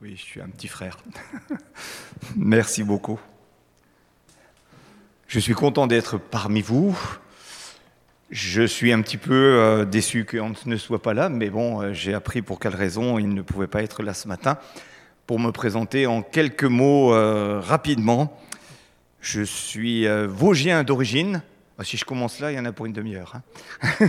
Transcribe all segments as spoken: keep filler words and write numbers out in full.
Oui, je suis un petit frère. Merci beaucoup. Je suis content d'être parmi vous. Je suis un petit peu euh, déçu qu'on ne soit pas là, mais bon, euh, j'ai appris pour quelle raison il ne pouvait pas être là ce matin. Pour me présenter en quelques mots euh, rapidement, je suis euh, Vosgien d'origine. Ah, si je commence là, il y en a pour une demi-heure. Hein.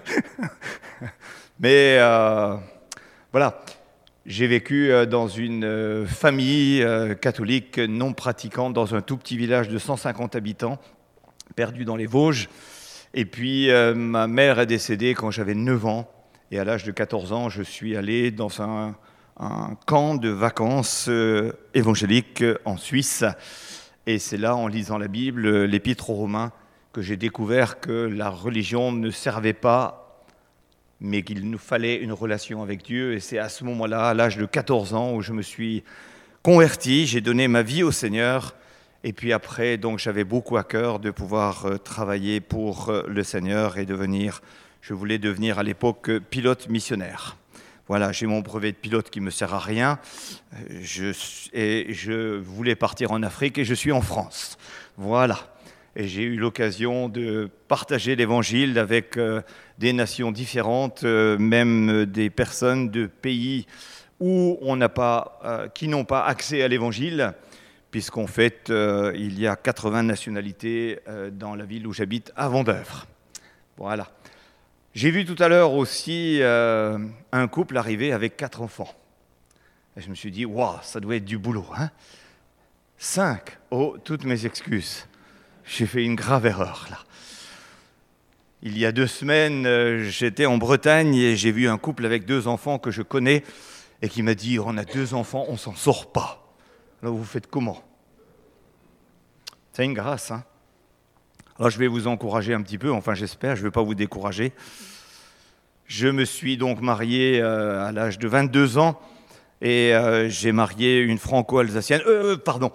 mais euh, voilà. J'ai vécu dans une famille catholique non pratiquante dans un tout petit village de cent cinquante habitants, perdu dans les Vosges. Et puis euh, ma mère est décédée quand j'avais neuf ans. Et à l'âge de quatorze ans, je suis allé dans un, un camp de vacances euh, évangéliques en Suisse. Et c'est là, en lisant la Bible, l'Épître aux Romains, que j'ai découvert que la religion ne servait pas, mais qu'il nous fallait une relation avec Dieu. Et c'est à ce moment-là, à l'âge de quatorze ans, où je me suis converti, j'ai donné ma vie au Seigneur. Et puis après, donc, j'avais beaucoup à cœur de pouvoir travailler pour le Seigneur et devenir, je voulais devenir à l'époque pilote missionnaire. Voilà, j'ai mon brevet de pilote qui ne me sert à rien. Je, et je voulais partir en Afrique et je suis en France. Voilà. Et j'ai eu l'occasion de partager l'Évangile avec euh, des nations différentes, euh, même des personnes de pays où on n'a pas, euh, qui n'ont pas accès à l'Évangile, puisqu'en fait, euh, il y a quatre-vingts nationalités euh, dans la ville où j'habite, à Vendeuvre. Voilà. J'ai vu tout à l'heure aussi euh, un couple arriver avec quatre enfants. Et je me suis dit, waouh, ça doit être du boulot, hein ? Cinq. Oh, toutes mes excuses. J'ai fait une grave erreur, là. Il y a deux semaines, euh, j'étais en Bretagne et j'ai vu un couple avec deux enfants que je connais et qui m'a dit « On a deux enfants, on s'en sort pas. » Alors vous faites comment ? C'est une grâce, hein ? Alors je vais vous encourager un petit peu, enfin j'espère, je ne vais pas vous décourager. Je me suis donc marié euh, à l'âge de vingt-deux ans et euh, j'ai marié une franco-alsacienne. Euh, pardon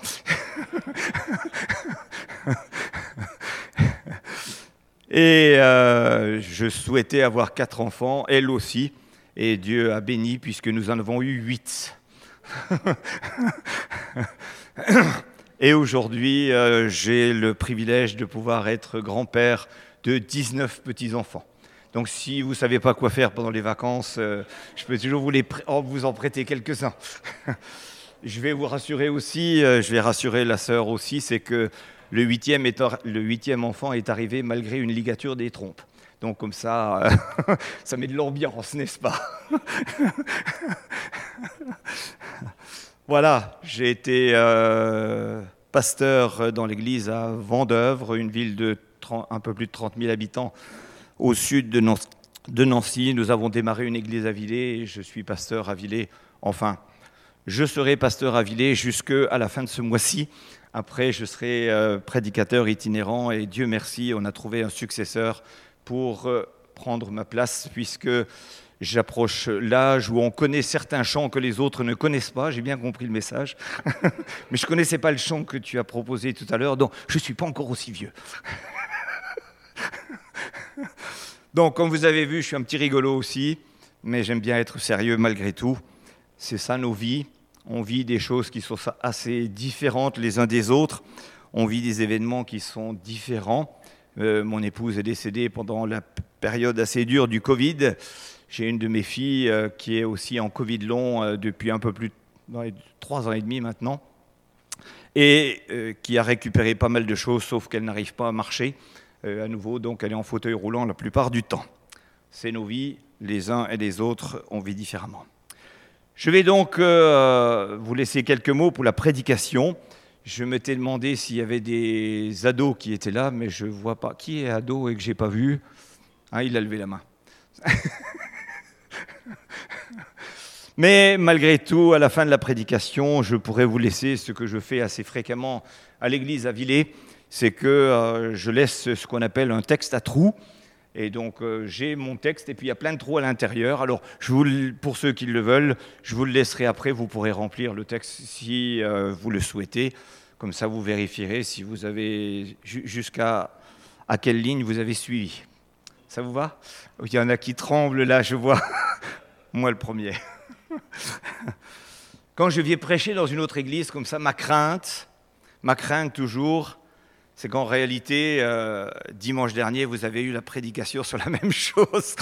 Et euh, je souhaitais avoir quatre enfants, elle aussi, et Dieu a béni puisque nous en avons eu huit. Et aujourd'hui, euh, j'ai le privilège de pouvoir être grand-père de dix-neuf petits-enfants. Donc si vous ne savez pas quoi faire pendant les vacances, euh, je peux toujours vous, les pr- oh, vous en prêter quelques-uns. Je vais vous rassurer aussi, euh, je vais rassurer la sœur aussi, c'est que le huitième, est, le huitième enfant est arrivé malgré une ligature des trompes. Donc comme ça, euh, ça met de l'ambiance, n'est-ce pas ? Voilà, j'ai été euh, pasteur dans l'église à Vendeuvre, une ville de trente, un peu plus de trente mille habitants au sud de Nancy. De Nancy. Nous avons démarré une église à Villers et je suis pasteur à Villers. Enfin, je serai pasteur à Villers jusqu'à la fin de ce mois-ci. Après, je serai euh, prédicateur itinérant et Dieu merci, on a trouvé un successeur pour euh, prendre ma place puisque j'approche l'âge où on connaît certains chants que les autres ne connaissent pas. J'ai bien compris le message. Mais je ne connaissais pas le chant que tu as proposé tout à l'heure, donc je ne suis pas encore aussi vieux. Donc, comme vous avez vu, je suis un petit rigolo aussi, mais j'aime bien être sérieux malgré tout. C'est ça nos vies. On vit des choses qui sont assez différentes les uns des autres. On vit des événements qui sont différents. Euh, mon épouse est décédée pendant la période assez dure du Covid. J'ai une de mes filles euh, qui est aussi en Covid long euh, depuis un peu plus de trois ans et demi maintenant et euh, qui a récupéré pas mal de choses, sauf qu'elle n'arrive pas à marcher euh, à nouveau. Donc elle est en fauteuil roulant la plupart du temps. C'est nos vies, les uns et les autres, on vit différemment. Je vais donc euh, vous laisser quelques mots pour la prédication. Je m'étais demandé s'il y avait des ados qui étaient là, mais je ne vois pas. Qui est ado et que je n'ai pas vu ? Ah, il a levé la main. Mais malgré tout, à la fin de la prédication, je pourrais vous laisser ce que je fais assez fréquemment à l'église à Villers, c'est que euh, je laisse ce qu'on appelle un texte à trous. Et donc, euh, j'ai mon texte, et puis il y a plein de trous à l'intérieur. Alors, je vous, pour ceux qui le veulent, je vous le laisserai après. Vous pourrez remplir le texte si euh, vous le souhaitez. Comme ça, vous vérifierez si vous avez jusqu'à à quelle ligne vous avez suivi. Ça vous va ? Il y en a qui tremblent là, je vois. Moi, le premier. Quand je viens prêcher dans une autre église comme ça, ma crainte, ma crainte toujours, c'est qu'en réalité, euh, dimanche dernier, vous avez eu la prédication sur la même chose.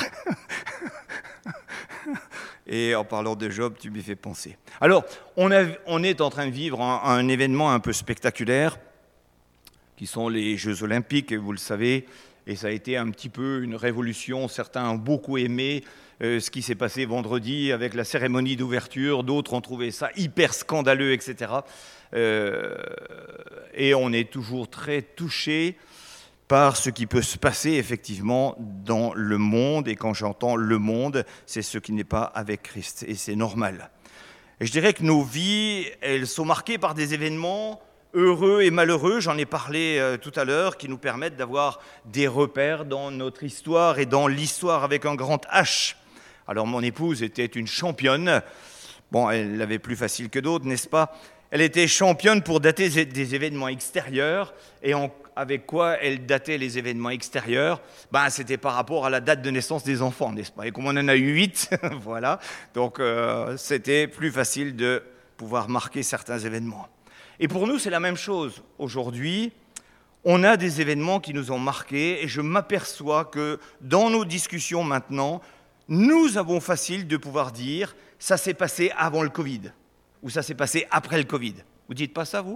Et en parlant de Job, tu m'y fais penser. Alors, on, a, on est en train de vivre un, un événement un peu spectaculaire, qui sont les Jeux Olympiques, vous le savez, et ça a été un petit peu une révolution. Certains ont beaucoup aimé euh, ce qui s'est passé vendredi avec la cérémonie d'ouverture, d'autres ont trouvé ça hyper scandaleux, et cetera. Euh, et on est toujours très touchés par ce qui peut se passer effectivement dans le monde. Et quand j'entends le monde, c'est ce qui n'est pas avec Christ, et c'est normal. Et je dirais que nos vies, elles sont marquées par des événements heureux et malheureux, j'en ai parlé euh, tout à l'heure, qui nous permettent d'avoir des repères dans notre histoire et dans l'histoire avec un grand H. Alors mon épouse était une championne, bon, elle l'avait plus facile que d'autres, n'est-ce pas? Elle était championne pour dater des événements extérieurs, et en, avec quoi elle datait les événements extérieurs? Ben, c'était par rapport à la date de naissance des enfants, n'est-ce pas? Et comme on en a eu huit, voilà, donc euh, c'était plus facile de pouvoir marquer certains événements. Et pour nous, c'est la même chose. Aujourd'hui, on a des événements qui nous ont marqués, et je m'aperçois que dans nos discussions maintenant, nous avons facile de pouvoir dire « ça s'est passé avant le Covid » ou « ça s'est passé après le Covid ». Vous ne dites pas ça, vous?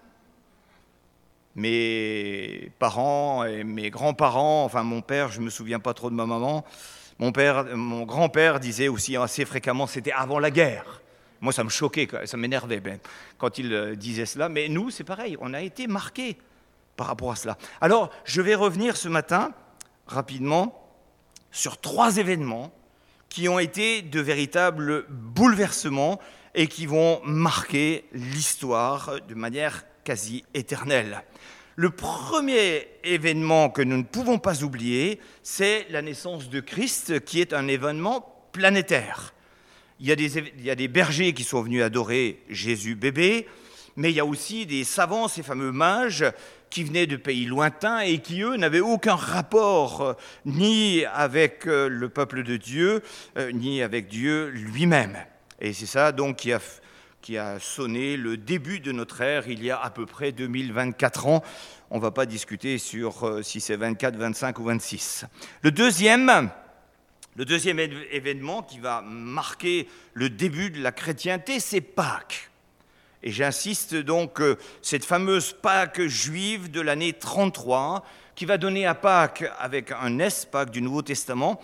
Mes parents et mes grands-parents, enfin mon père, je ne me souviens pas trop de ma maman, mon, père, mon grand-père disait aussi assez fréquemment « c'était avant la guerre ». Moi, ça me choquait, ça m'énervait ben, quand il disait cela. Mais nous, c'est pareil, on a été marqués par rapport à cela. Alors, je vais revenir ce matin, rapidement, sur trois événements qui ont été de véritables bouleversements et qui vont marquer l'histoire de manière quasi éternelle. Le premier événement que nous ne pouvons pas oublier, c'est la naissance de Christ, qui est un événement planétaire. Il y, a des, il y a des bergers qui sont venus adorer Jésus bébé, mais il y a aussi des savants, ces fameux mages, qui venaient de pays lointains et qui, eux, n'avaient aucun rapport euh, ni avec euh, le peuple de Dieu, euh, ni avec Dieu lui-même. Et c'est ça, donc, qui a, qui a sonné le début de notre ère, il y a à peu près deux mille vingt-quatre ans. On ne va pas discuter sur euh, si c'est vingt-quatre, vingt-cinq ou vingt-six. Le deuxième... Le deuxième événement qui va marquer le début de la chrétienté, c'est Pâques. Et j'insiste donc, cette fameuse Pâques juive de l'année trente-trois, qui va donner à Pâques, avec un S, Pâques du Nouveau Testament,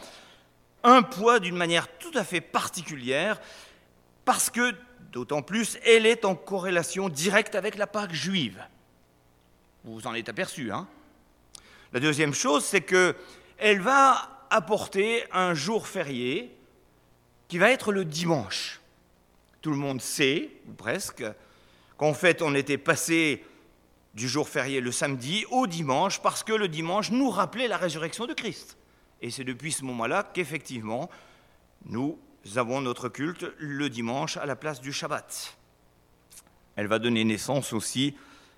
un poids d'une manière tout à fait particulière, parce que, d'autant plus, elle est en corrélation directe avec la Pâques juive. Vous vous en êtes aperçu, hein? La deuxième chose, c'est qu'elle va apporter un jour férié qui va être le dimanche. Tout le monde sait, ou presque, qu'en fait on était passé du jour férié le samedi au dimanche parce que le dimanche nous rappelait la résurrection de Christ. Et c'est depuis ce moment-là qu'effectivement nous avons notre culte le dimanche à la place du Shabbat. Elle va donner naissance aussi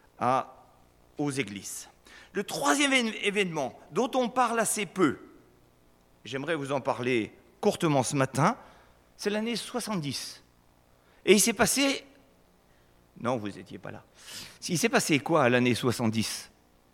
à, aux églises. Le troisième événement dont on parle assez peu, j'aimerais vous en parler courtement ce matin, c'est l'année soixante-dix. Et il s'est passé... Non, vous n'étiez pas là. Il s'est passé quoi à l'année soixante-dix?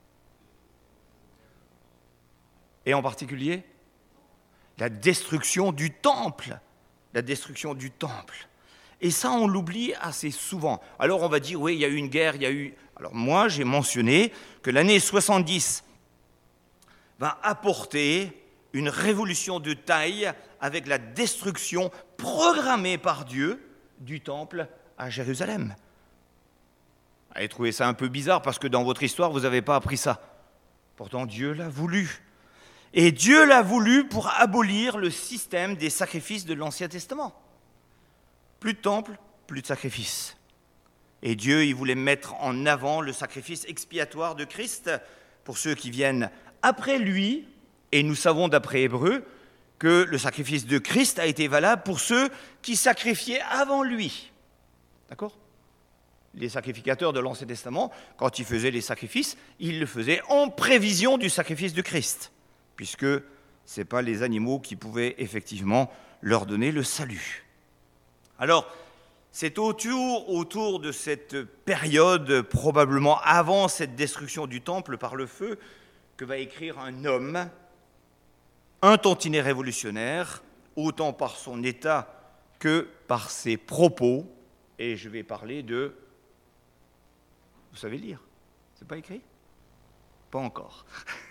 Et en particulier, la destruction du temple. La destruction du temple. Et ça, on l'oublie assez souvent. Alors on va dire, oui, il y a eu une guerre, il y a eu... Alors moi, j'ai mentionné que l'année soixante-dix va apporter une révolution de taille avec la destruction programmée par Dieu du temple à Jérusalem. Vous allez trouver ça un peu bizarre parce que dans votre histoire, vous n'avez pas appris ça. Pourtant, Dieu l'a voulu. Et Dieu l'a voulu pour abolir le système des sacrifices de l'Ancien Testament. Plus de temple, plus de sacrifices. Et Dieu, il voulait mettre en avant le sacrifice expiatoire de Christ pour ceux qui viennent après lui. Et nous savons d'après Hébreux que le sacrifice de Christ a été valable pour ceux qui sacrifiaient avant lui. D'accord? Les sacrificateurs de l'Ancien Testament, quand ils faisaient les sacrifices, ils le faisaient en prévision du sacrifice de Christ, puisque ce n'est pas les animaux qui pouvaient effectivement leur donner le salut. Alors, C'est autour, autour de cette période, probablement avant cette destruction du temple par le feu, que va écrire un homme, un tantinet révolutionnaire, autant par son état que par ses propos. Et je vais parler de... Vous savez lire? C'est pas écrit? Pas encore.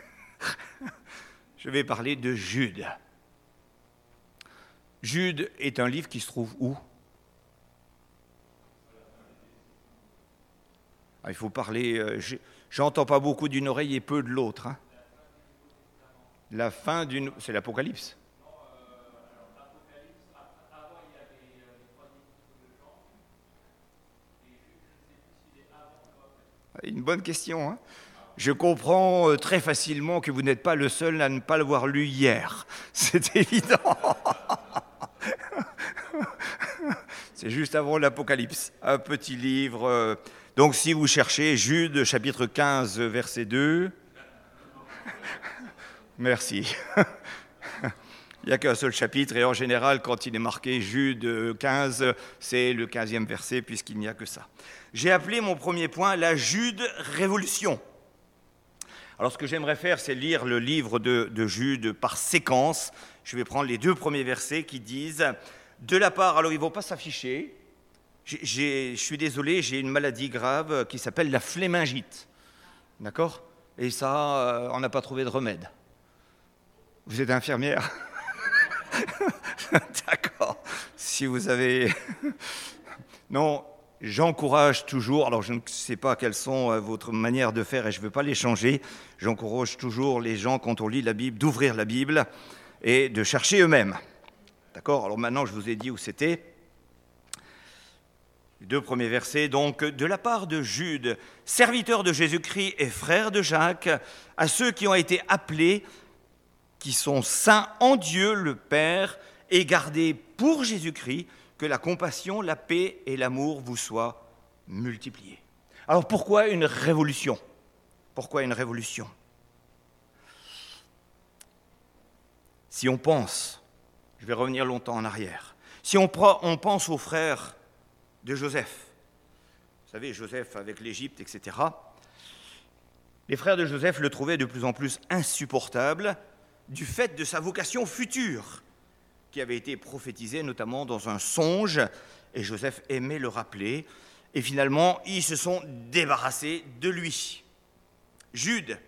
Je vais parler de Jude. Jude est un livre qui se trouve où? Ah, il faut parler... Euh, j'entends pas beaucoup d'une oreille et peu de l'autre. Hein. La fin d'une... C'est l'Apocalypse. Une bonne question. Hein. Je comprends très facilement que vous n'êtes pas le seul à ne pas l'avoir lu hier. C'est évident. C'est juste avant l'Apocalypse. Un petit livre. Donc si vous cherchez Jude, chapitre quinze, verset deux. Merci. Il n'y a qu'un seul chapitre et en général, quand il est marqué Jude quinze, c'est le quinzième verset puisqu'il n'y a que ça. J'ai appelé mon premier point la Jude Révolution. Alors ce que j'aimerais faire, c'est lire le livre de, de Jude par séquence. Je vais prendre les deux premiers versets qui disent « De la part », alors ils ne vont pas s'afficher, j'ai, j'ai, je suis désolé, j'ai une maladie grave qui s'appelle la flémingite. D'accord ? Et ça, on n'a pas trouvé de remède. Vous êtes infirmière ? D'accord. Si vous avez... Non, j'encourage toujours, alors je ne sais pas quelles sont votre manière de faire et je ne veux pas les changer, j'encourage toujours les gens, quand on lit la Bible, d'ouvrir la Bible et de chercher eux-mêmes. D'accord ? Alors maintenant, je vous ai dit où c'était. Les deux premiers versets, donc, de la part de Jude, serviteur de Jésus-Christ et frère de Jacques, à ceux qui ont été appelés, qui sont saints en Dieu le Père, et gardés pour Jésus-Christ, que la compassion, la paix et l'amour vous soient multipliés. Alors pourquoi une révolution ? Pourquoi une révolution ? Si on pense, je vais revenir longtemps en arrière, si on, on pense aux frères de Joseph, vous savez, Joseph avec l'Égypte, et cetera, les frères de Joseph le trouvaient de plus en plus insupportable du fait de sa vocation future, qui avait été prophétisée notamment dans un songe, et Joseph aimait le rappeler, et finalement, ils se sont débarrassés de lui. Jude.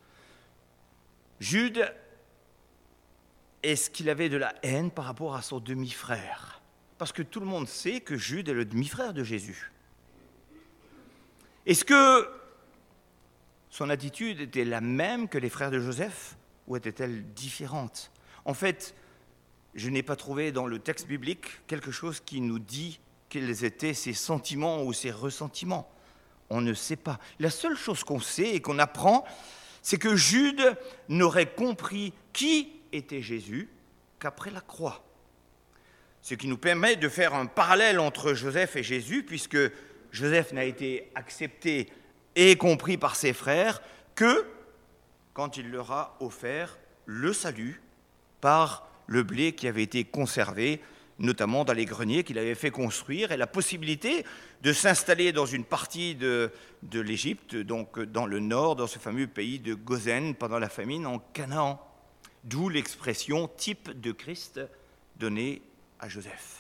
Jude, est-ce qu'il avait de la haine par rapport à son demi-frère ? Parce que tout le monde sait que Jude est le demi-frère de Jésus. Est-ce que son attitude était la même que les frères de Joseph, ou était-elle différente ? En fait, je n'ai pas trouvé dans le texte biblique quelque chose qui nous dit quels étaient ses sentiments ou ses ressentiments. On ne sait pas. La seule chose qu'on sait et qu'on apprend, c'est que Jude n'aurait compris qui était Jésus qu'après la croix. Ce qui nous permet de faire un parallèle entre Joseph et Jésus, puisque Joseph n'a été accepté et compris par ses frères que quand il leur a offert le salut par le blé qui avait été conservé, notamment dans les greniers qu'il avait fait construire, et la possibilité de s'installer dans une partie de, de l'Égypte, donc dans le nord, dans ce fameux pays de Goshen, pendant la famine en Canaan. D'où l'expression type de Christ donnée à Joseph.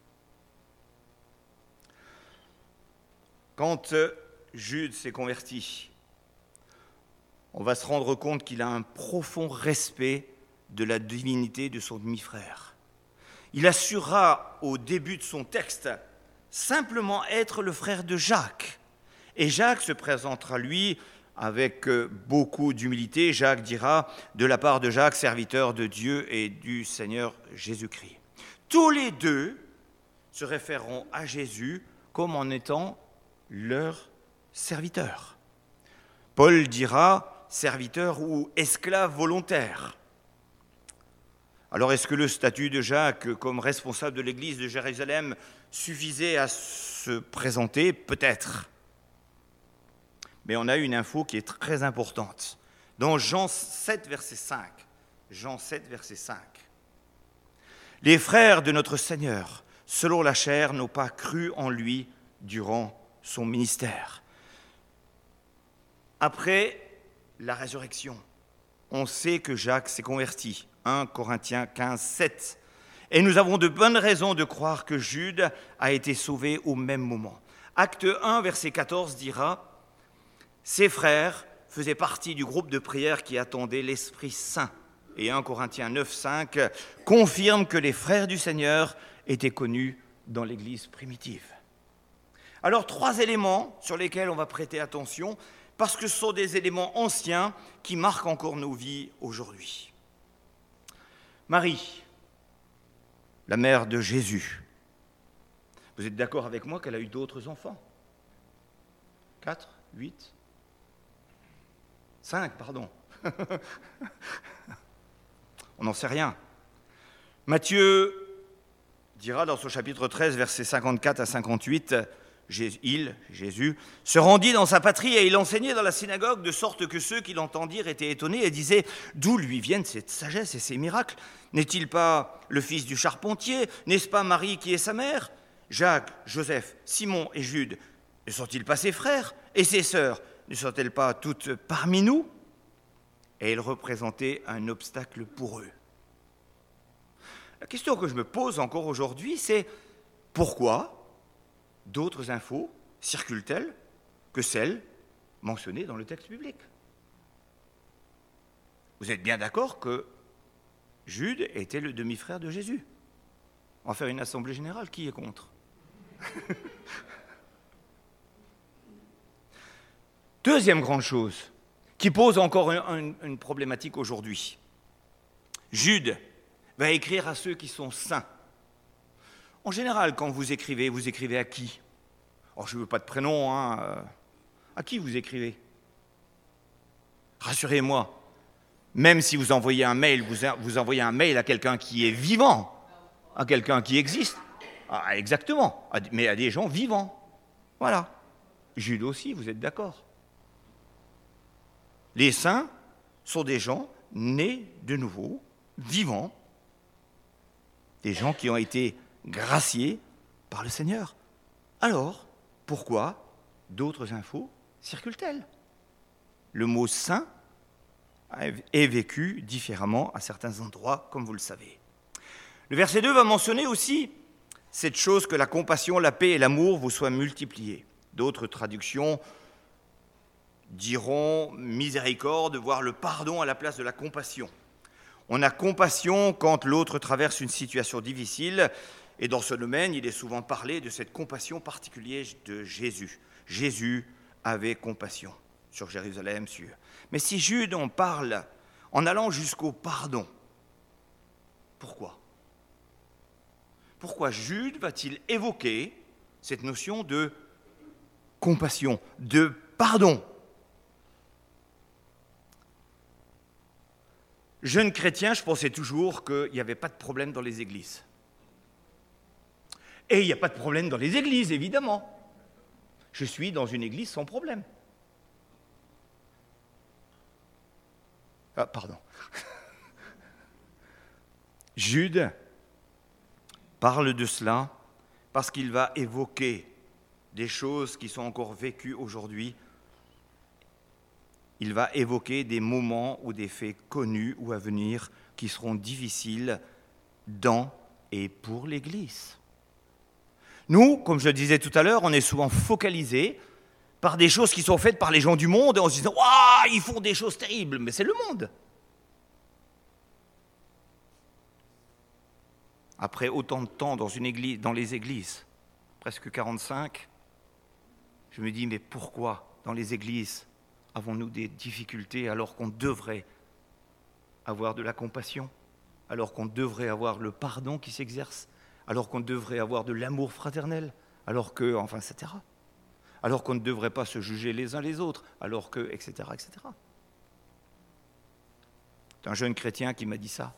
Quand Jude s'est converti, on va se rendre compte qu'il a un profond respect de la divinité de son demi-frère. Il assurera au début de son texte simplement être le frère de Jacques. Et Jacques se présentera lui avec beaucoup d'humilité. Jacques dira, de la part de Jacques, serviteur de Dieu et du Seigneur Jésus-Christ. Tous les deux se référeront à Jésus comme en étant leur serviteur. Paul dira serviteur ou esclave volontaire. Alors, est-ce que le statut de Jacques comme responsable de l'église de Jérusalem suffisait à se présenter ? Peut-être. Mais on a une info qui est très importante. Dans Jean sept, verset cinq. Jean sept, verset cinq. Les frères de notre Seigneur selon la chair, n'ont pas cru en lui durant son ministère. Après la résurrection, on sait que Jacques s'est converti. un Corinthiens quinze, sept. Et nous avons de bonnes raisons de croire que Jude a été sauvé au même moment. Acte un, verset quatorze dira « Ses frères faisaient partie du groupe de prière qui attendait l'Esprit Saint. » Et un Corinthiens neuf, cinq confirme que les frères du Seigneur étaient connus dans l'Église primitive. Alors, trois éléments sur lesquels on va prêter attention, parce que ce sont des éléments anciens qui marquent encore nos vies aujourd'hui. Marie, la mère de Jésus. Vous êtes d'accord avec moi qu'elle a eu d'autres enfants? Quatre, huit, cinq, pardon. On n'en sait rien. Matthieu dira dans son chapitre treize, versets cinquante-quatre à cinquante-huit, il, Jésus, se rendit dans sa patrie et il enseignait dans la synagogue de sorte que ceux qui l'entendirent étaient étonnés et disaient « D'où lui viennent cette sagesse et ces miracles? N'est-il pas le fils du charpentier? N'est-ce pas Marie qui est sa mère? Jacques, Joseph, Simon et Jude, ne sont-ils pas ses frères? Et ses sœurs, ne sont-elles pas toutes parmi nous ?» Et il représentait un obstacle pour eux. La question que je me pose encore aujourd'hui, c'est pourquoi d'autres infos circulent-elles que celles mentionnées dans le texte biblique? Vous êtes bien d'accord que Jude était le demi-frère de Jésus? On va faire une assemblée générale, qui est contre? Deuxième grande chose, qui pose encore une, une problématique aujourd'hui. Jude va écrire à ceux qui sont saints. En général, quand vous écrivez, vous écrivez à qui? Alors, je ne veux pas de prénom, hein. À qui vous écrivez? Rassurez-moi, même si vous envoyez un mail, vous, vous envoyez un mail à quelqu'un qui est vivant, à quelqu'un qui existe. Ah, exactement, mais à des gens vivants. Voilà. Jude aussi, vous êtes d'accord? Les saints sont des gens nés de nouveau, vivants, des gens qui ont été graciés par le Seigneur. Alors, pourquoi d'autres infos circulent-elles? Le mot « saint » est vécu différemment à certains endroits, comme vous le savez. Le verset deux va mentionner aussi cette chose que la compassion, la paix et l'amour vous soient multipliés. D'autres traductions diront miséricorde, voire le pardon à la place de la compassion. On a compassion quand l'autre traverse une situation difficile, et dans ce domaine, il est souvent parlé de cette compassion particulière de Jésus. Jésus avait compassion sur Jérusalem, sur... Mais si Jude en parle en allant jusqu'au pardon, pourquoi? Pourquoi Jude va-t-il évoquer cette notion de compassion, de pardon? Jeune chrétien, je pensais toujours qu'il n'y avait pas de problème dans les églises. Et il n'y a pas de problème dans les églises, évidemment. Je suis dans une église sans problème. Ah, pardon. Jude parle de cela parce qu'il va évoquer des choses qui sont encore vécues aujourd'hui. Il va évoquer des moments ou des faits connus ou à venir qui seront difficiles dans et pour l'Église. Nous, comme je le disais tout à l'heure, on est souvent focalisés par des choses qui sont faites par les gens du monde en se disant « Waouh, ils font des choses terribles !» Mais c'est le monde. Après autant de temps dans, une église, dans les églises, presque quarante-cinq, je me dis « Mais pourquoi dans les églises avons-nous des difficultés alors qu'on devrait avoir de la compassion, alors qu'on devrait avoir le pardon qui s'exerce, alors qu'on devrait avoir de l'amour fraternel, alors que, enfin, et cetera. Alors qu'on ne devrait pas se juger les uns les autres, alors que, et cetera, et cetera. C'est un jeune chrétien qui m'a dit ça.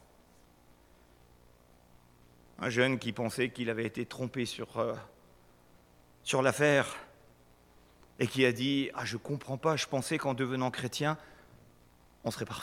Un jeune qui pensait qu'il avait été trompé sur, euh, sur l'affaire et qui a dit « Ah, je ne comprends pas, je pensais qu'en devenant chrétien, on serait parfait. »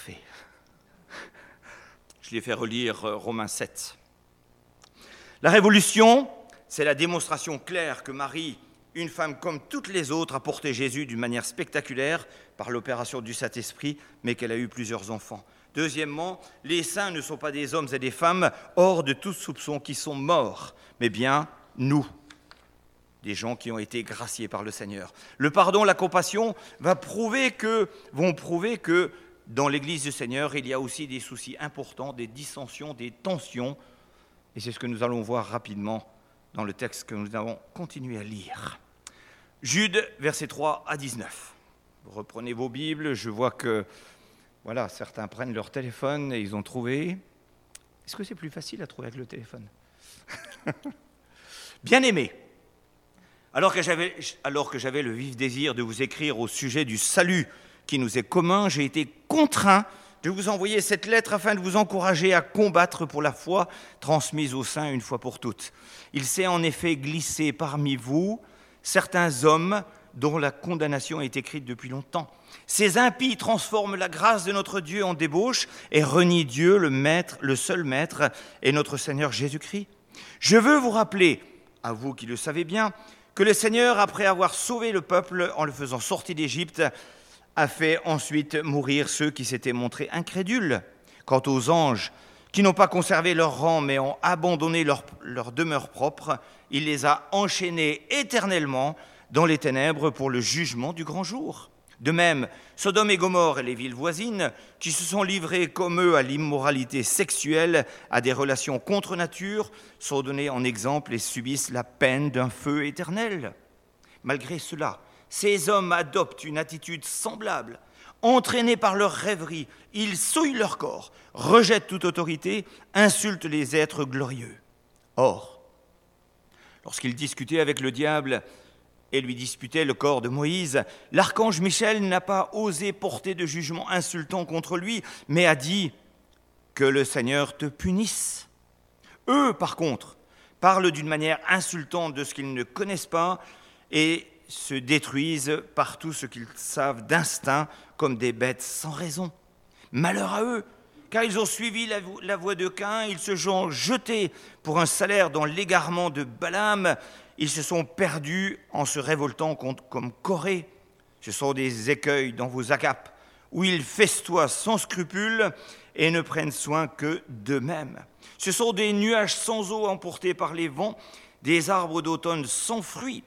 Je lui ai fait relire Romains sept. La révolution c'est la démonstration claire que Marie, une femme comme toutes les autres, a porté Jésus d'une manière spectaculaire par l'opération du Saint-Esprit, mais qu'elle a eu plusieurs enfants. Deuxièmement, les saints ne sont pas des hommes et des femmes hors de tout soupçon qui sont morts, mais bien nous, des gens qui ont été graciés par le Seigneur. Le pardon, la compassion va prouver que, vont prouver que dans l'Église du Seigneur, il y a aussi des soucis importants, des dissensions, des tensions, et c'est ce que nous allons voir rapidement dans le texte que nous avons continué à lire. Jude, versets trois à dix-neuf. Vous reprenez vos Bibles, je vois que voilà, certains prennent leur téléphone et ils ont trouvé. Est-ce que c'est plus facile à trouver avec le téléphone? Bien-aimés, alors que j'avais, alors que j'avais le vif désir de vous écrire au sujet du salut qui nous est commun, j'ai été contraint de vous envoyer cette lettre afin de vous encourager à combattre pour la foi transmise aux saints une fois pour toutes. Il s'est en effet glissé parmi vous certains hommes dont la condamnation est écrite depuis longtemps. Ces impies transforment la grâce de notre Dieu en débauche et renient Dieu, le Maître, le seul Maître, et notre Seigneur Jésus-Christ. Je veux vous rappeler, à vous qui le savez bien, que le Seigneur, après avoir sauvé le peuple en le faisant sortir d'Égypte, a fait ensuite mourir ceux qui s'étaient montrés incrédules. Quant aux anges, qui n'ont pas conservé leur rang mais ont abandonné leur, leur demeure propre, il les a enchaînés éternellement dans les ténèbres pour le jugement du grand jour. De même, Sodome et Gomorrhe et les villes voisines, qui se sont livrées comme eux à l'immoralité sexuelle, à des relations contre nature, sont donnés en exemple et subissent la peine d'un feu éternel. Malgré cela, ces hommes adoptent une attitude semblable. Entraînés par leur rêverie, ils souillent leur corps, rejettent toute autorité, insultent les êtres glorieux. Or, lorsqu'ils discutaient avec le diable et lui disputaient le corps de Moïse, l'archange Michel n'a pas osé porter de jugement insultant contre lui, mais a dit que le Seigneur te punisse. Eux, par contre, parlent d'une manière insultante de ce qu'ils ne connaissent pas et se détruisent par tout ce qu'ils savent d'instinct comme des bêtes sans raison. Malheur à eux, car ils ont suivi la, la voie de Caïn, ils se sont jetés pour un salaire dans l'égarement de Balaam, ils se sont perdus en se révoltant contre, comme Corée. Ce sont des écueils dans vos agapes, où ils festoient sans scrupule et ne prennent soin que d'eux-mêmes. Ce sont des nuages sans eau emportés par les vents, des arbres d'automne sans fruits,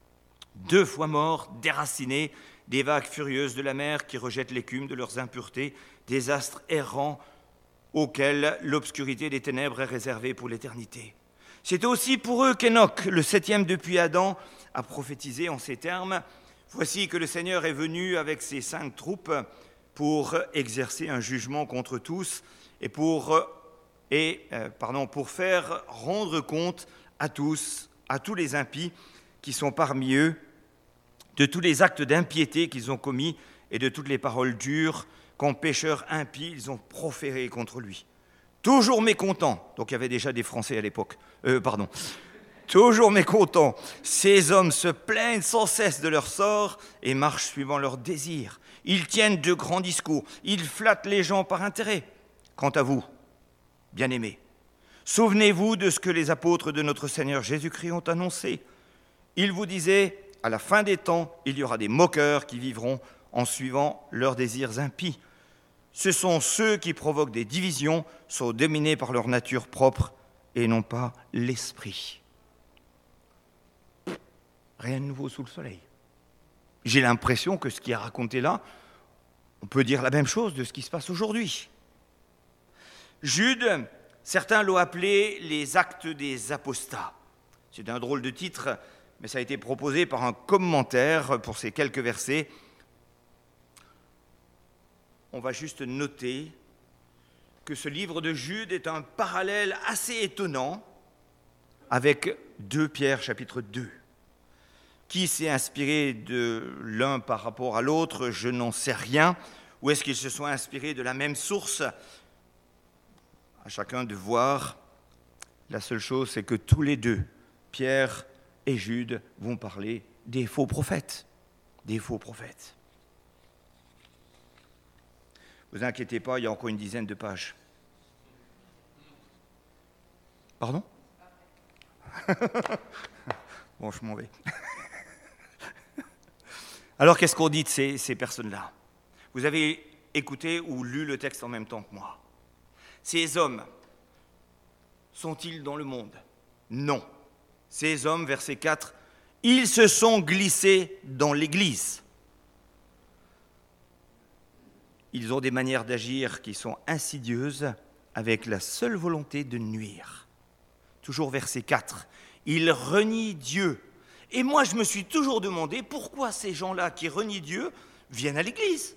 deux fois morts, déracinés, des vagues furieuses de la mer qui rejettent l'écume de leurs impuretés, des astres errants auxquels l'obscurité des ténèbres est réservée pour l'éternité. C'est aussi pour eux qu'Enoch, le septième depuis Adam, a prophétisé en ces termes « Voici que le Seigneur est venu avec ses saintes troupes pour exercer un jugement contre tous et pour, et, euh, pardon, pour faire rendre compte à tous, à tous les impies qui sont parmi eux, de tous les actes d'impiété qu'ils ont commis et de toutes les paroles dures qu'en pécheurs impies ils ont proférées contre lui. Toujours mécontents, donc il y avait déjà des Français à l'époque, euh, pardon, toujours mécontents, ces hommes se plaignent sans cesse de leur sort et marchent suivant leurs désirs. Ils tiennent de grands discours, ils flattent les gens par intérêt. Quant à vous, bien-aimés, souvenez-vous de ce que les apôtres de notre Seigneur Jésus-Christ ont annoncé. Ils vous disaient, à la fin des temps, il y aura des moqueurs qui vivront en suivant leurs désirs impies. Ce sont ceux qui provoquent des divisions, sont dominés par leur nature propre et non pas l'esprit. Rien de nouveau sous le soleil. J'ai l'impression que ce qui est raconté là, on peut dire la même chose de ce qui se passe aujourd'hui. Jude, certains l'ont appelé les actes des apostats. C'est un drôle de titre, mais ça a été proposé par un commentaire pour ces quelques versets. On va juste noter que ce livre de Jude est un parallèle assez étonnant avec deux Pierre chapitre deux. Qui s'est inspiré de l'un par rapport à l'autre, je n'en sais rien. Ou est-ce qu'ils se sont inspirés de la même source? À chacun de voir. La seule chose, c'est que tous les deux, Pierre et Jude, vont parler des faux prophètes. Des faux prophètes. Ne vous inquiétez pas, il y a encore une dizaine de pages. Pardon? Bon, je m'en vais. Alors, qu'est-ce qu'on dit de ces, ces personnes-là? Vous avez écouté ou lu le texte en même temps que moi. Ces hommes sont-ils dans le monde? Non. Ces hommes, verset quatre, ils se sont glissés dans l'Église. Ils ont des manières d'agir qui sont insidieuses avec la seule volonté de nuire. Toujours verset quatre, ils renient Dieu. Et moi, je me suis toujours demandé pourquoi ces gens-là qui renient Dieu viennent à l'Église.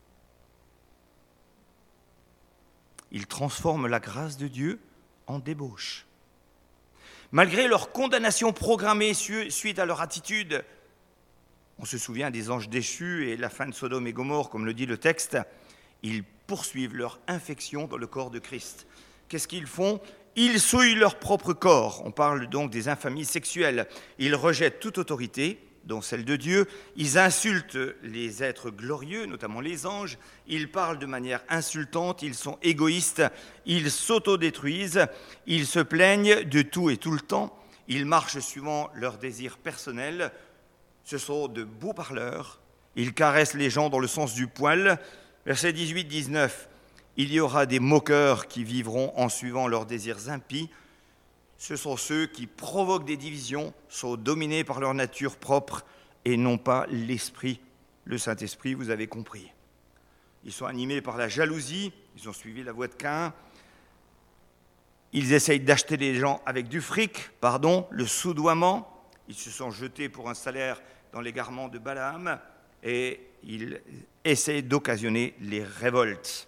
Ils transforment la grâce de Dieu en débauche. Malgré leur condamnation programmée suite à leur attitude, on se souvient des anges déchus et la fin de Sodome et Gomorrhe, comme le dit le texte, ils poursuivent leur infection dans le corps de Christ. Qu'est-ce qu'ils font? Ils souillent leur propre corps. On parle donc des infamies sexuelles. Ils rejettent toute autorité, dont celle de Dieu. Ils insultent les êtres glorieux, notamment les anges. Ils parlent de manière insultante. Ils sont égoïstes. Ils s'autodétruisent. Ils se plaignent de tout et tout le temps. Ils marchent suivant leurs désirs personnels. Ce sont de beaux parleurs. Ils caressent les gens dans le sens du poil. Versets dix-huit dix-neuf. Il y aura des moqueurs qui vivront en suivant leurs désirs impies. Ce sont ceux qui provoquent des divisions, sont dominés par leur nature propre et non pas l'esprit, le Saint-Esprit, vous avez compris. Ils sont animés par la jalousie, ils ont suivi la voie de Caïn. Ils essayent d'acheter les gens avec du fric, pardon, le soudoiement. Ils se sont jetés pour un salaire dans l'égarement de Balaam et ils essayent d'occasionner les révoltes.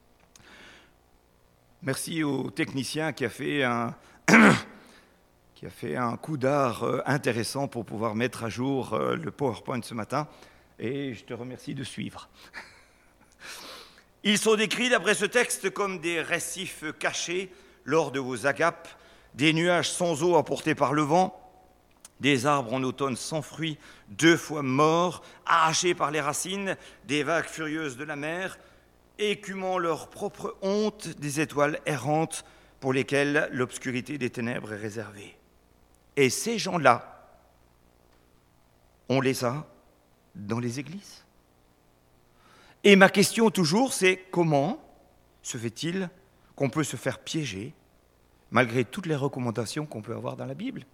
Merci au technicien qui a fait un, qui a fait un coup d'art intéressant pour pouvoir mettre à jour le PowerPoint ce matin. Et je te remercie de suivre. Ils sont décrits d'après ce texte comme des récifs cachés lors de vos agapes, des nuages sans eau apportés par le vent, des arbres en automne sans fruits, deux fois morts, arrachés par les racines, des vagues furieuses de la mer, écumant leur propre honte des étoiles errantes pour lesquelles l'obscurité des ténèbres est réservée. Et ces gens-là, on les a dans les églises. Et ma question toujours, c'est comment se fait-il qu'on peut se faire piéger malgré toutes les recommandations qu'on peut avoir dans la Bible?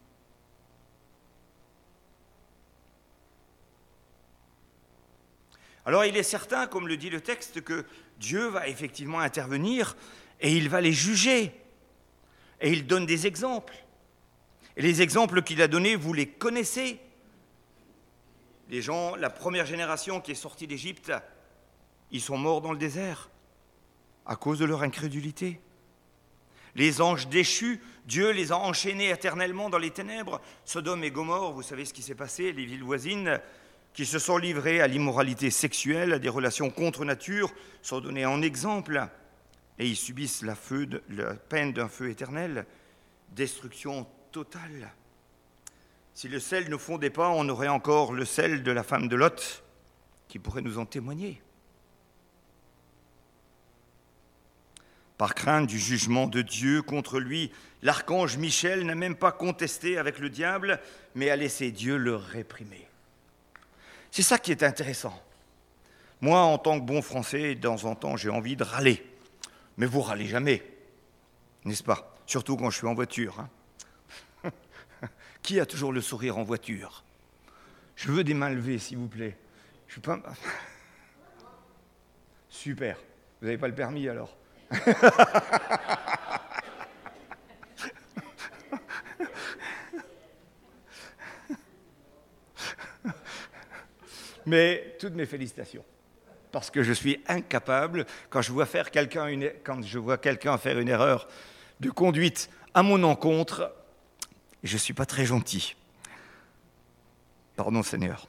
Alors il est certain, comme le dit le texte, que Dieu va effectivement intervenir et il va les juger. Et il donne des exemples. Et les exemples qu'il a donnés, vous les connaissez. Les gens, la première génération qui est sortie d'Égypte, ils sont morts dans le désert à cause de leur incrédulité. Les anges déchus, Dieu les a enchaînés éternellement dans les ténèbres. Sodome et Gomorrhe, vous savez ce qui s'est passé, les villes voisines qui se sont livrés à l'immoralité sexuelle, à des relations contre nature, sont donnés en exemple, et ils subissent la, feu de, la peine d'un feu éternel, destruction totale. Si le sel ne fondait pas, on aurait encore le sel de la femme de Lot, qui pourrait nous en témoigner. Par crainte du jugement de Dieu contre lui, l'archange Michel n'a même pas contesté avec le diable, mais a laissé Dieu le réprimer. C'est ça qui est intéressant. Moi, en tant que bon Français, de temps en temps, j'ai envie de râler. Mais vous râlez jamais, n'est-ce pas? Surtout quand je suis en voiture. Hein. Qui a toujours le sourire en voiture? Je veux des mains levées, s'il vous plaît. Je suis pas... Super. Vous n'avez pas le permis, alors? Mais toutes mes félicitations, parce que je suis incapable, quand je vois faire quelqu'un une, quand je vois quelqu'un faire une erreur de conduite à mon encontre, je ne suis pas très gentil. Pardon, Seigneur.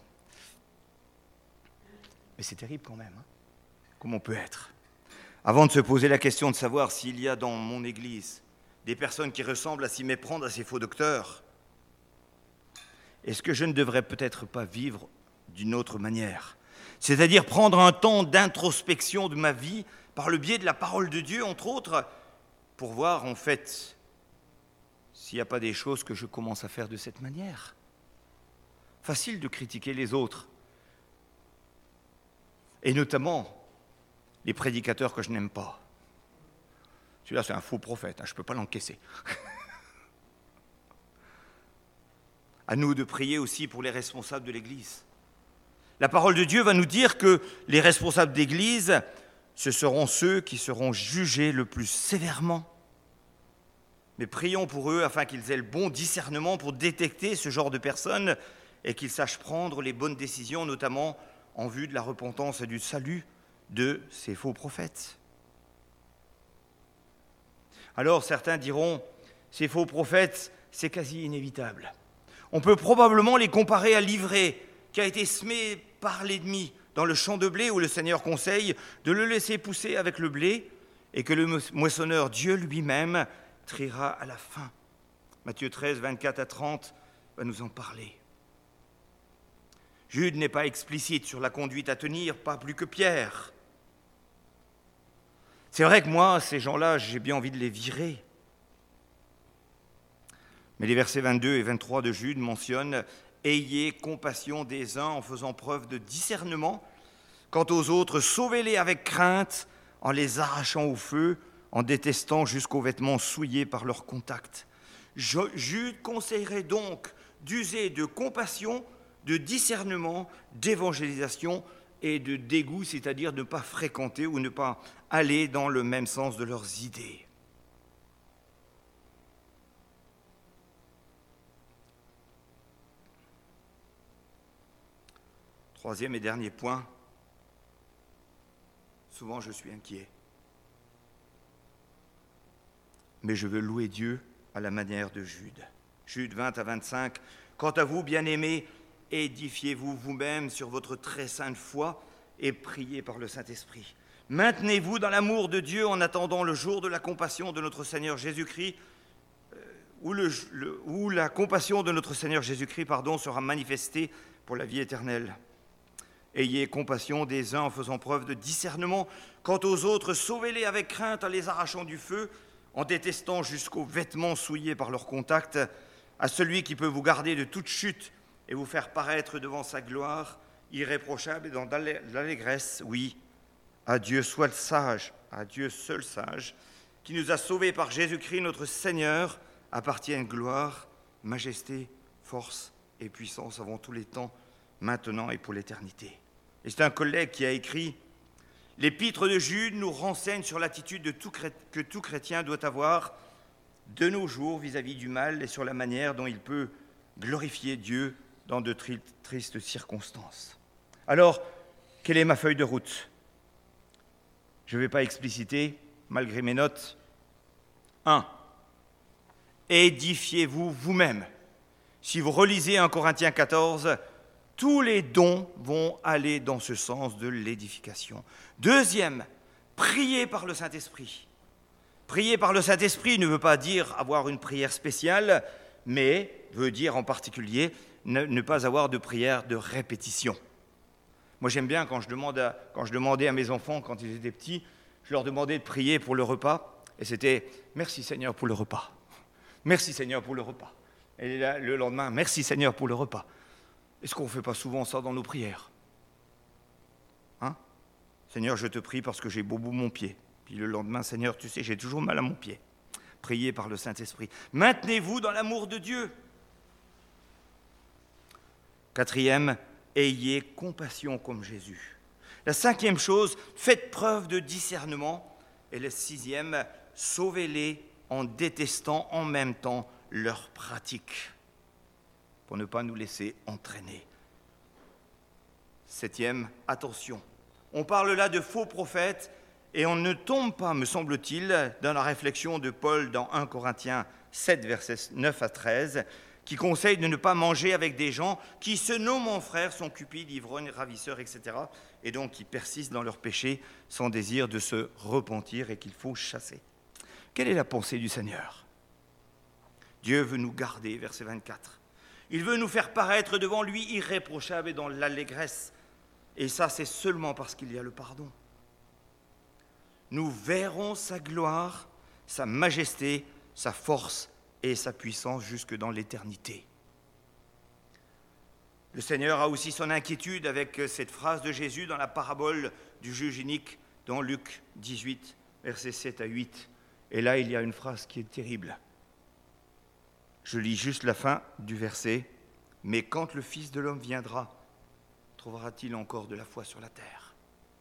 Mais c'est terrible quand même, hein, comme on peut être. Avant de se poser la question de savoir s'il y a dans mon Église des personnes qui ressemblent à s'y méprendre à ces faux docteurs, est-ce que je ne devrais peut-être pas vivre d'une autre manière, c'est-à-dire prendre un temps d'introspection de ma vie par le biais de la parole de Dieu, entre autres, pour voir en fait s'il n'y a pas des choses que je commence à faire de cette manière. Facile de critiquer les autres. Et notamment les prédicateurs que je n'aime pas. Celui-là, c'est un faux prophète, hein, je ne peux pas l'encaisser. À nous de prier aussi pour les responsables de l'Église. La parole de Dieu va nous dire que les responsables d'Église, ce seront ceux qui seront jugés le plus sévèrement. Mais prions pour eux afin qu'ils aient le bon discernement pour détecter ce genre de personnes et qu'ils sachent prendre les bonnes décisions, notamment en vue de la repentance et du salut de ces faux prophètes. Alors certains diront, ces faux prophètes, c'est quasi inévitable. On peut probablement les comparer à l'ivraie qui a été semé par l'ennemi dans le champ de blé où le Seigneur conseille de le laisser pousser avec le blé et que le moissonneur, Dieu lui-même, triera à la fin. Matthieu treize, vingt-quatre à trente va nous en parler. Jude n'est pas explicite sur la conduite à tenir, pas plus que Pierre. C'est vrai que moi, ces gens-là, j'ai bien envie de les virer. Mais les versets vingt-deux et vingt-trois de Jude mentionnent « Ayez compassion des uns en faisant preuve de discernement. Quant aux autres, sauvez-les avec crainte en les arrachant au feu, en détestant jusqu'aux vêtements souillés par leur contact. » Jude conseillerait donc d'user de compassion, de discernement, d'évangélisation et de dégoût, c'est-à-dire de ne pas fréquenter ou ne pas aller dans le même sens de leurs idées. Troisième et dernier point, souvent je suis inquiet. Mais je veux louer Dieu à la manière de Jude. Jude vingt à vingt-cinq, « Quant à vous, bien-aimés, édifiez-vous vous-même sur votre très sainte foi et priez par le Saint-Esprit. Maintenez-vous dans l'amour de Dieu en attendant le jour de la compassion de notre Seigneur Jésus-Christ, euh, où, le, le, où la compassion de notre Seigneur Jésus-Christ pardon, sera manifestée pour la vie éternelle. Ayez compassion des uns en faisant preuve de discernement. Quant aux autres, sauvez-les avec crainte en les arrachant du feu, en détestant jusqu'aux vêtements souillés par leur contact, à celui qui peut vous garder de toute chute et vous faire paraître devant sa gloire, irréprochable et dans l'allégresse, oui, à Dieu soit le sage, à Dieu seul sage, qui nous a sauvés par Jésus-Christ notre Seigneur, appartiennent gloire, majesté, force et puissance avant tous les temps, maintenant et pour l'éternité. Et c'est un collègue qui a écrit « L'épître de Jude nous renseigne sur l'attitude de tout cré... que tout chrétien doit avoir de nos jours vis-à-vis du mal et sur la manière dont il peut glorifier Dieu dans de tri... tristes circonstances. » Alors, quelle est ma feuille de route ? Je ne vais pas expliciter, malgré mes notes. un. Édifiez-vous vous-même. Si vous relisez un Corinthiens quatorze, tous les dons vont aller dans ce sens de l'édification. Deuxième, priez par le Saint-Esprit. Prier par le Saint-Esprit ne veut pas dire avoir une prière spéciale, mais veut dire en particulier ne, ne pas avoir de prière de répétition. Moi, j'aime bien quand je, demande à, quand je demandais à mes enfants, quand ils étaient petits, je leur demandais de prier pour le repas, et c'était « Merci Seigneur pour le repas. Merci Seigneur pour le repas. » Et là, le lendemain, « Merci Seigneur pour le repas. » Est-ce qu'on ne fait pas souvent ça dans nos prières ? Hein ? Seigneur, je te prie parce que j'ai bobo mon pied. Puis le lendemain, Seigneur, tu sais, j'ai toujours mal à mon pied. Priez par le Saint-Esprit. Maintenez-vous dans l'amour de Dieu. Quatrième, ayez compassion comme Jésus. La cinquième chose, faites preuve de discernement. Et la sixième, sauvez-les en détestant en même temps leurs pratiques, pour ne pas nous laisser entraîner. Septième, attention. On parle là de faux prophètes et on ne tombe pas, me semble-t-il, dans la réflexion de Paul dans un Corinthiens sept, versets neuf à treize, qui conseille de ne pas manger avec des gens qui se nomment en frères, sont cupides, ivrognes, ravisseurs, et cetera, et donc qui persistent dans leur péché sans désir de se repentir et qu'il faut chasser. Quelle est la pensée du Seigneur ? Dieu veut nous garder, verset vingt-quatre. Il veut nous faire paraître devant lui irréprochables et dans l'allégresse. Et ça, c'est seulement parce qu'il y a le pardon. Nous verrons sa gloire, sa majesté, sa force et sa puissance jusque dans l'éternité. Le Seigneur a aussi son inquiétude avec cette phrase de Jésus dans la parabole du juge inique dans Luc dix-huit, versets sept à huit. Et là, il y a une phrase qui est terrible. Je lis juste la fin du verset. « Mais quand le Fils de l'homme viendra, trouvera-t-il encore de la foi sur la terre ?»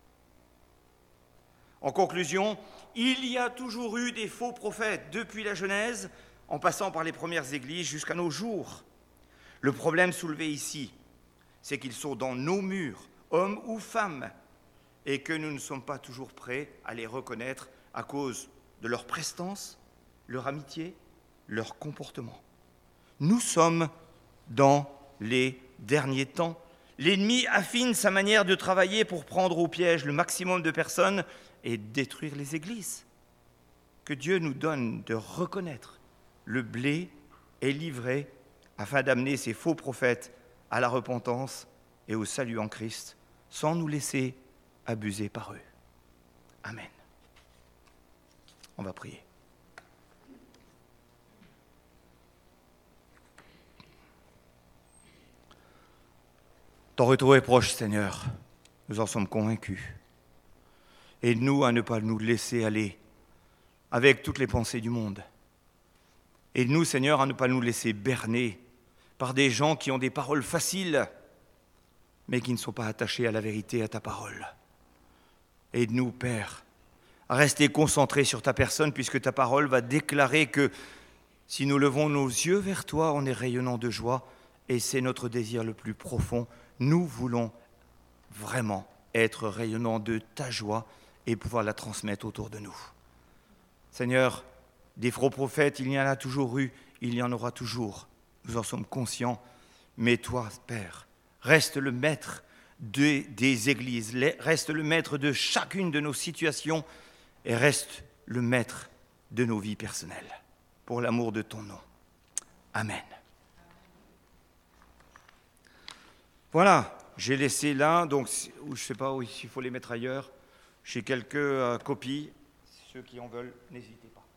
En conclusion, il y a toujours eu des faux prophètes depuis la Genèse, en passant par les premières églises jusqu'à nos jours. Le problème soulevé ici, c'est qu'ils sont dans nos murs, hommes ou femmes, et que nous ne sommes pas toujours prêts à les reconnaître à cause de leur prestance, leur amitié, leur comportement. Nous sommes dans les derniers temps. L'ennemi affine sa manière de travailler pour prendre au piège le maximum de personnes et détruire les églises. Que Dieu nous donne de reconnaître le blé est livré afin d'amener ces faux prophètes à la repentance et au salut en Christ, sans nous laisser abuser par eux. Amen. On va prier. Ton retour est proche, Seigneur. Nous en sommes convaincus. Aide-nous à ne pas nous laisser aller avec toutes les pensées du monde. Aide-nous, Seigneur, à ne pas nous laisser berner par des gens qui ont des paroles faciles, mais qui ne sont pas attachés à la vérité, à ta parole. Aide-nous, Père, à rester concentrés sur ta personne, puisque ta parole va déclarer que si nous levons nos yeux vers toi, on est rayonnant de joie, et c'est notre désir le plus profond. Nous voulons vraiment être rayonnants de ta joie et pouvoir la transmettre autour de nous. Seigneur, des faux prophètes, il y en a toujours eu, il y en aura toujours. Nous en sommes conscients. Mais toi, Père, reste le maître de, des églises, reste le maître de chacune de nos situations et reste le maître de nos vies personnelles. Pour l'amour de ton nom. Amen. Voilà, j'ai laissé là, donc je ne sais pas où il faut les mettre ailleurs. J'ai quelques euh, copies. Ceux qui en veulent, n'hésitez pas.